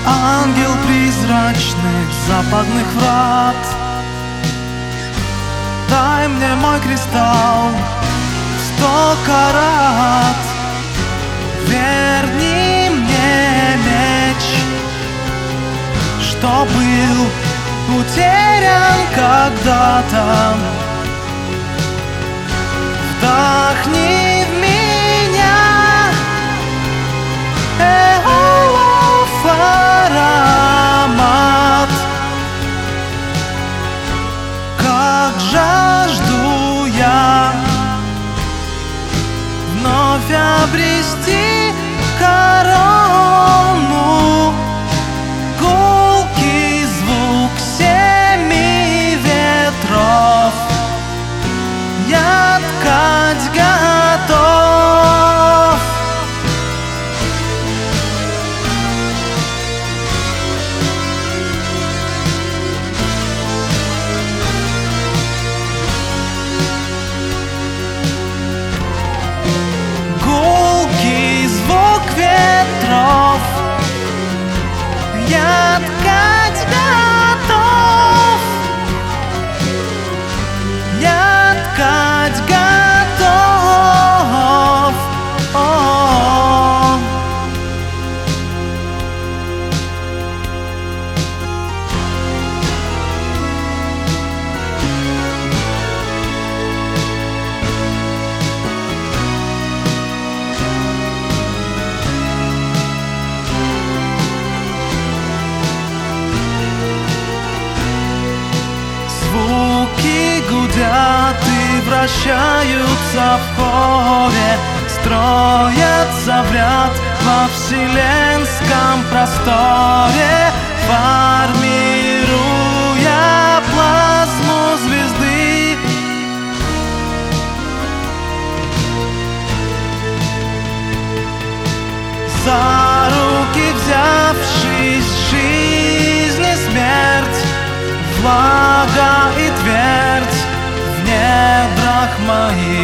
Ангел призрачных западных врат, дай мне мой кристалл в 100 карат. Верни мне меч, что был утерян когда-то. Вдохни в меня аромат, как жажду я вновь обрести корону. Гулкий звук семи ветров, я ткать готов. Гулкий звук ветров, я ткать готов. Я ткать готов. О-о-о. Звуки гудят и вращаются в хоре, строятся в ряд во вселенском просторе, формируя плазму звезды. За руки взявшись, жизнь и смерть, влага и твердь в недрах моих.